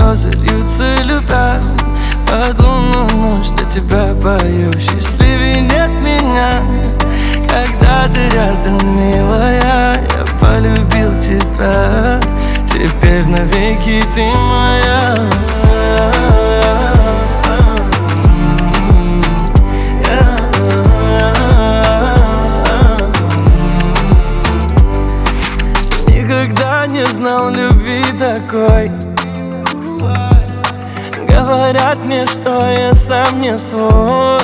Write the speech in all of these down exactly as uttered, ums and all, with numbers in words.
слезы льются, любя. Под лунную ночь для тебя пою, счастливее нет меня. Когда ты рядом, милая, я полюбил тебя. Теперь навеки ты моя. Никогда не знал любви такой. Говорят мне, что я сам не свой.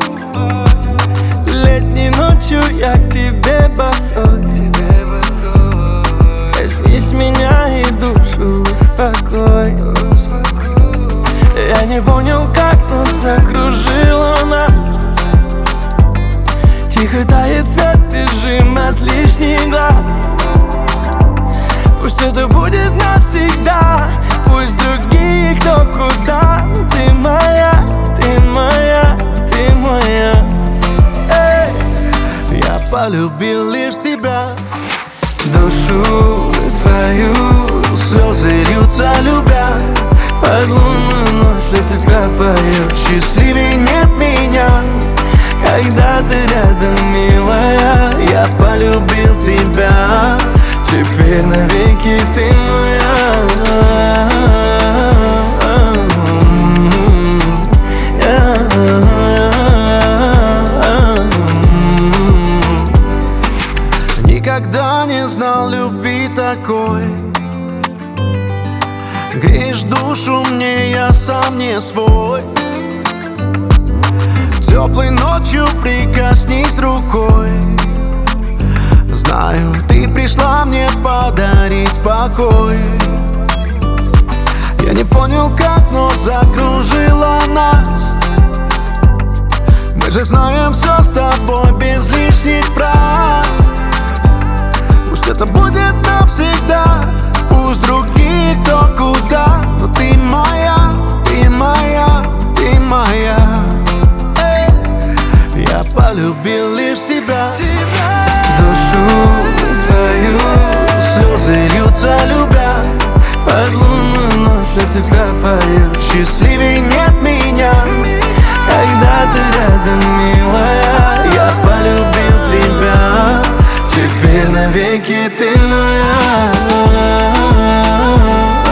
Летней ночью я к тебе босой. Коснись меня и душу успокой. Я не понял, как нас закружило нас. Тихо тает свет, бежим от лишних глаз. Пусть это будет навсегда, пусть другие кто куда. Ты моя, ты моя, ты моя. Эй! Я полюбил лишь тебя. Душу твою Слезы льются, любя. под лунную ночь для тебя пою. Счастливее нет меня. Когда ты рядом, милая, Я полюбил тебя. теперь навеки ты моя. Никогда не знал любви такой. Греешь душу мне, я сам не свой. Теплой ночью прикоснись рукой. Знаю, ты пришла мне подарить покой. Я не понял как, но закружила нас. Мы же знаем все с тобой без лишних фраз. Пусть это будет навсегда, пусть другие кто куда. Но ты моя, ты моя, ты моя. Эй! Я полюбил лишь тебя. Душу твою Слезы льются, любя. под лунную ночь для тебя пою. Счастливее нет меня. Когда ты рядом, милая, Я полюбил тебя. теперь навеки ты моя.